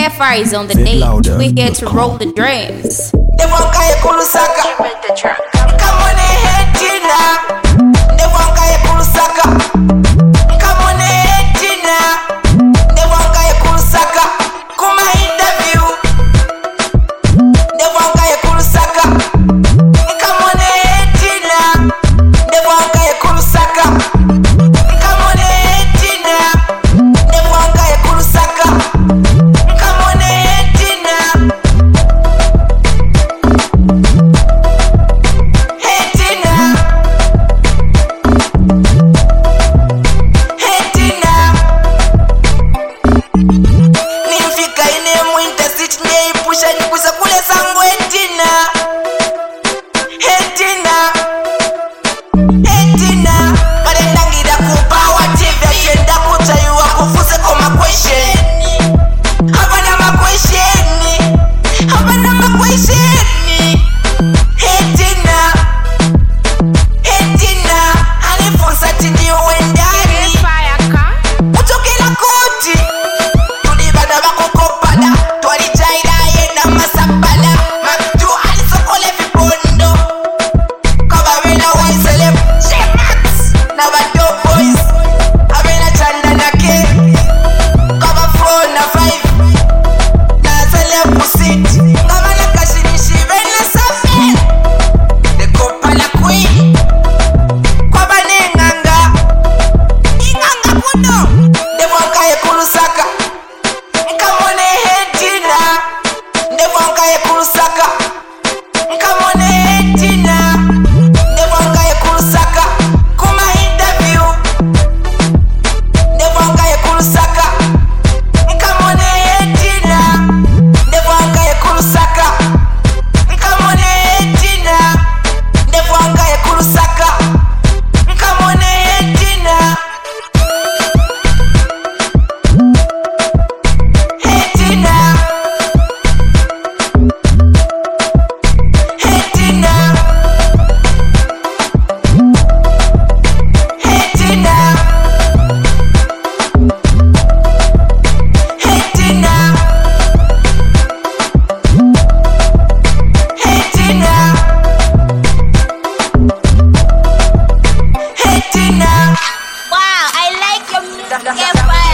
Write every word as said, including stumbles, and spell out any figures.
F R is on the day. We're here to roll the drums. Give it the track. Come on ahead, Tina. Never gonna pull sucker. Come on ahead, Tina. Never gonna pull sucker. Come on interview. Never gonna pull sucker. Come on ahead, Tina. Never gonna pull sucker. Come on ahead, Tina. Never gonna pull sucker. Come on ahead, Tina. Hey Tina. Hey Tina. Nimfika ine mwinta sit nyeipusha nikusa kule sangwe Tina. Hey Tina. Hey Tina. Malendangira kupawa tivya chenda kutayuwa kufuse koma question. Habana ma question. Habana ma question. Hey Tina. Hey Tina. Alifunsa tindi uendani. Utokela koti. Tulibada bakukopada. Twalijaida yena masabada. Makitu alisokole vipondo. Kaba wena waiselep. Shemats. Na wado boys. Abena chanda na ke. Kaba four na five. Na selep usit. Kaba na kashinishi vena safen. De kopa la queen. Kwaba nenganga. Inganga kuno. Devonka ye kulusaka. Nkamone hetina. Devonka ye kulusaka. Nkamone hetina. Devonka ye kulusaka. Kuma interview. Devonka ye kulusaka. Nkamone hetina. Devonka ye kulusaka. Nkamone hetina. Devonka ye kulusaka. Nkamone hetina. Hetina. Hetina. Hetina. Hetina. Hetina. Hetina. Wow, I like your music, F R